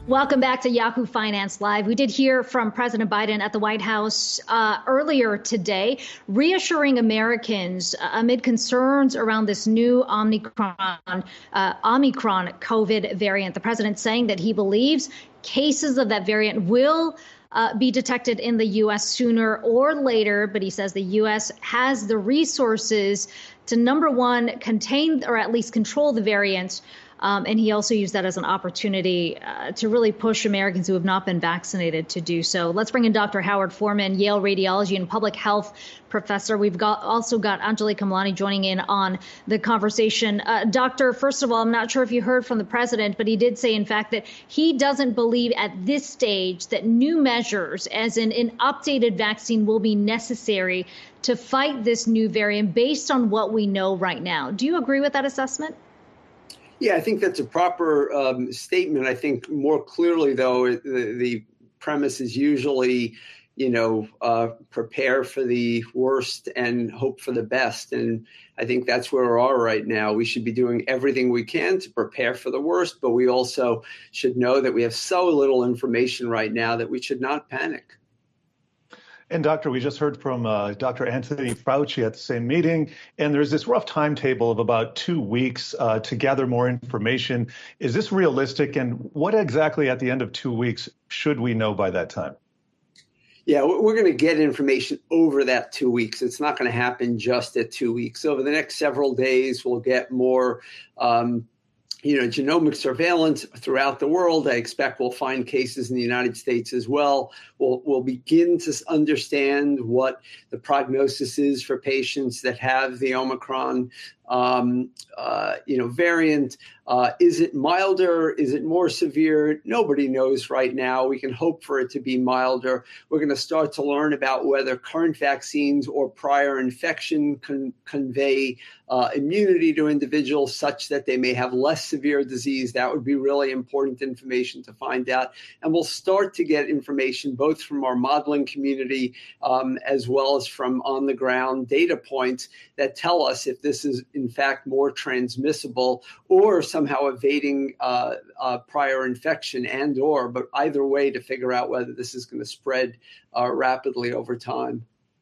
Welcome back to Yahoo Finance Live. We did hear from President Biden at the White House earlier today, reassuring Americans amid concerns around this new Omicron COVID variant. The president saying that he believes cases of that variant will be detected in the U.S. sooner or later, but he says the U.S. has the resources to, number one, contain or at least control the variant. And he also used that as an opportunity to really push Americans who have not been vaccinated to do so. Let's bring in Dr. Howard Foreman, Yale radiology and public health professor. We've also got Anjali Khemlani joining in on the conversation. Doctor, first of all, I'm not sure if you heard from the president, but he did say, in fact, that he doesn't believe at this stage that new measures, as in an updated vaccine, will be necessary to fight this new variant based on what we know right now. Do you agree with that assessment? Yeah, I think that's a proper statement. I think more clearly, though, the premise is usually, prepare for the worst and hope for the best. And I think that's where we are right now. We should be doing everything we can to prepare for the worst, but we also should know that we have so little information right now that we should not panic. And Doctor, we just heard from Dr. Anthony Fauci at the same meeting, and there's this rough timetable of about 2 weeks to gather more information. Is this realistic? And what exactly at the end of 2 weeks should we know by that time? Yeah, we're going to get information over that 2 weeks. It's not going to happen just at 2 weeks. Over the next several days, we'll get more genomic surveillance throughout the world. I expect we'll find cases in the United States as well. We'll begin to understand what the prognosis is for patients that have the Omicron variant. Is it milder? Is it more severe? Nobody knows right now. We can hope for it to be milder. We're going to start to learn about whether current vaccines or prior infection can convey immunity to individuals such that they may have less severe disease. That would be really important information to find out. And we'll start to get information both from our modeling community as well as from on the ground data points that tell us if this is in fact more transmissible or somehow evading prior infection but either way to figure out whether this is going to spread rapidly over time.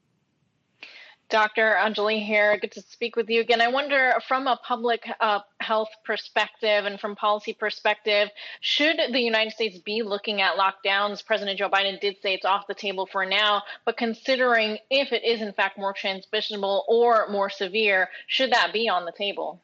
Dr. Anjali here, good to speak with you again. I wonder, from a public health perspective and from policy perspective, should the United States be looking at lockdowns? President Joe Biden did say it's off the table for now, but considering if it is in fact more transmissible or more severe, should that be on the table?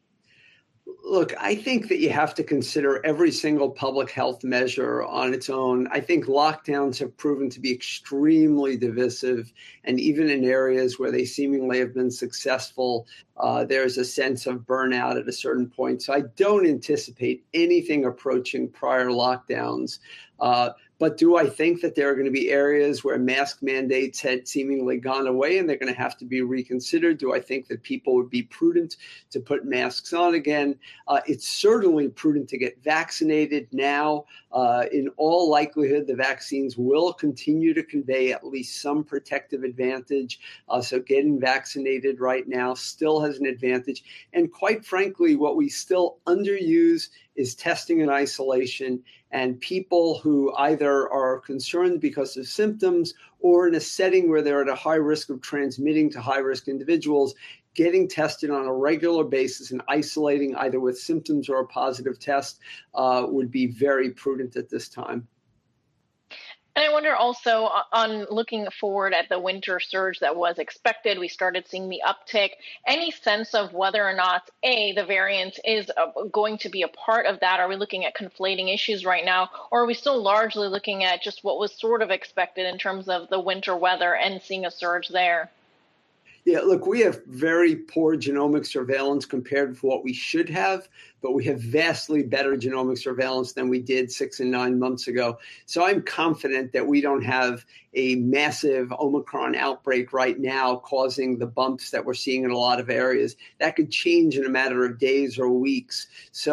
Look, I think that you have to consider every single public health measure on its own. I think lockdowns have proven to be extremely divisive, and even in areas where they seemingly have been successful, there's a sense of burnout at a certain point. So I don't anticipate anything approaching prior lockdowns. But do I think that there are going to be areas where mask mandates had seemingly gone away and they're going to have to be reconsidered? Do I think that people would be prudent to put masks on again? It's certainly prudent to get vaccinated now. In all likelihood, the vaccines will continue to convey at least some protective advantage. So getting vaccinated right now still has an advantage. And quite frankly, what we still underuse is testing and isolation, and people who either are concerned because of symptoms or in a setting where they're at a high risk of transmitting to high-risk individuals, getting tested on a regular basis and isolating either with symptoms or a positive test would be very prudent at this time. And I wonder also, on looking forward at the winter surge that was expected, we started seeing the uptick. Any sense of whether or not, the variant is going to be a part of that? Are we looking at conflating issues right now, or are we still largely looking at just what was sort of expected in terms of the winter weather and seeing a surge there? Yeah, look, we have very poor genomic surveillance compared to what we should have, but we have vastly better genomic surveillance than we did 6 and 9 months ago. So I'm confident that we don't have a massive Omicron outbreak right now causing the bumps that we're seeing in a lot of areas. That could change in a matter of days or weeks. So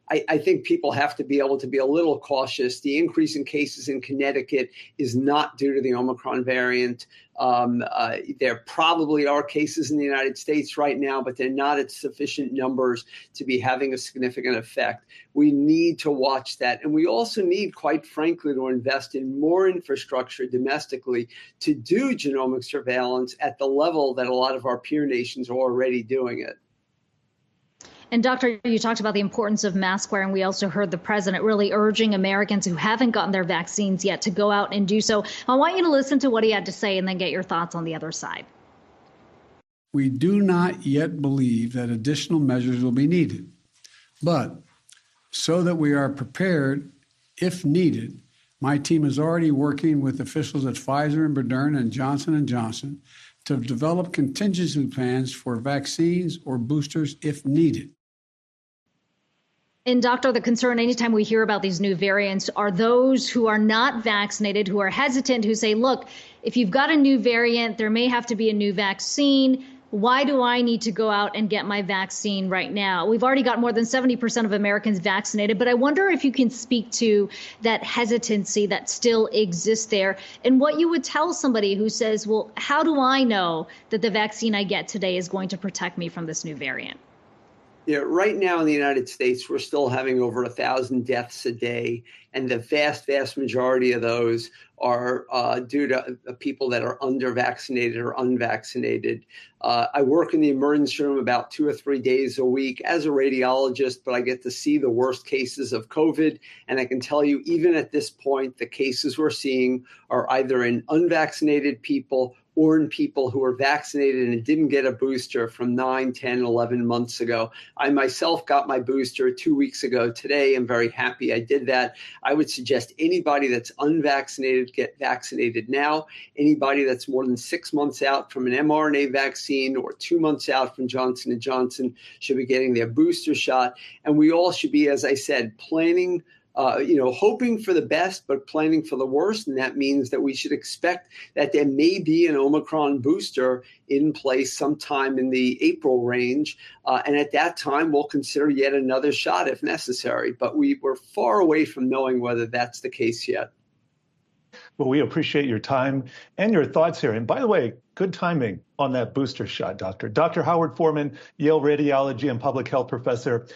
I think people have to be able to be a little cautious. The increase in cases in Connecticut is not due to the Omicron variant. There probably are cases in the United States right now, but they're not at sufficient numbers to be having a significant effect. We need to watch that. And we also need, quite frankly, to invest in more infrastructure domestically to do genomic surveillance at the level that a lot of our peer nations are already doing it. And Doctor, you talked about the importance of mask wearing. We also heard the president really urging Americans who haven't gotten their vaccines yet to go out and do so. I want you to listen to what he had to say and then get your thoughts on the other side. We do not yet believe that additional measures will be needed. But so that we are prepared if needed, my team is already working with officials at Pfizer and Moderna and Johnson & Johnson to develop contingency plans for vaccines or boosters if needed. And Doctor, the concern anytime we hear about these new variants are those who are not vaccinated, who are hesitant, who say, look, if you've got a new variant, there may have to be a new vaccine. Why do I need to go out and get my vaccine right now? We've already got more than 70% of Americans vaccinated, but I wonder if you can speak to that hesitancy that still exists there and what you would tell somebody who says, well, how do I know that the vaccine I get today is going to protect me from this new variant? Yeah, right now in the United States, we're still having over 1,000 deaths a day, and the vast, vast majority of those are due to people that are under-vaccinated or unvaccinated. I work in the emergency room about 2 or 3 days a week as a radiologist, but I get to see the worst cases of COVID. And I can tell you, even at this point, the cases we're seeing are either in unvaccinated people or in people who are vaccinated and didn't get a booster from 9, 10, 11 months ago. I myself got my booster 2 weeks ago today. I'm very happy I did that. I would suggest anybody that's unvaccinated get vaccinated now. Anybody that's more than 6 months out from an mRNA vaccine or 2 months out from Johnson & Johnson should be getting their booster shot. And we all should be, as I said, planning hoping for the best, but planning for the worst. And that means that we should expect that there may be an Omicron booster in place sometime in the April range. And at that time, we'll consider yet another shot if necessary. But we're far away from knowing whether that's the case yet. Well, we appreciate your time and your thoughts here. And by the way, good timing on that booster shot, Doctor. Dr. Howard Foreman, Yale Radiology and Public Health Professor